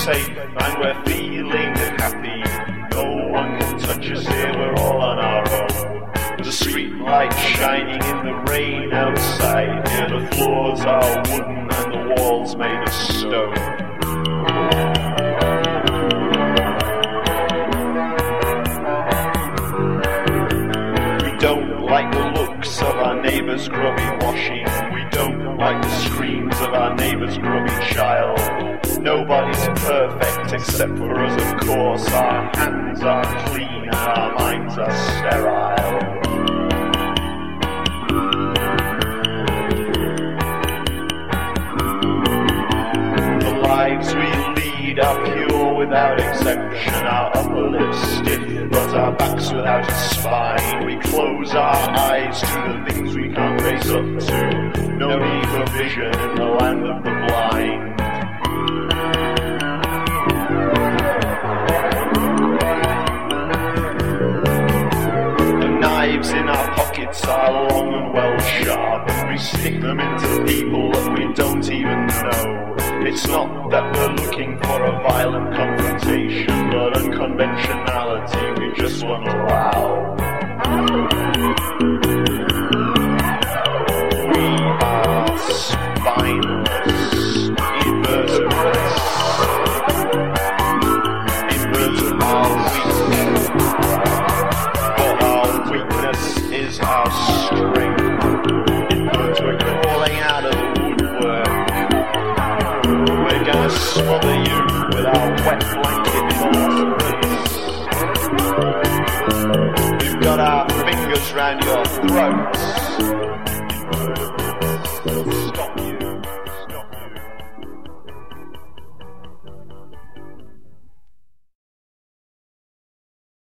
safe and we're feeling happy. No one can touch us here, we're all on our own. There's a street light shining in the rain outside. Here the floors are wooden and the walls made of stone. We don't like the looks of our neighbour's grubby washing. We don't like the screams of our neighbour's grubby child. Nobody's perfect except for us, of course. Our hands are clean and our minds are sterile. The lives we lead are pure without exception. Our upper lips stiff, but our backs without a spine. We close our eyes to the things we can't raise up to. No need for vision in the land of the blind. The knives in our pockets are long and well sharp, and we stick them into people that we don't even know. It's not that we're looking for a violent confrontation, but unconventionality we just won't allow. We are spineless, invertebrates. Invertebrates are weak, but our weakness is our strength. We're crawling out of the woodwork. We're gonna smother you with our wet blanket philosophies. We've got our fingers round your throats.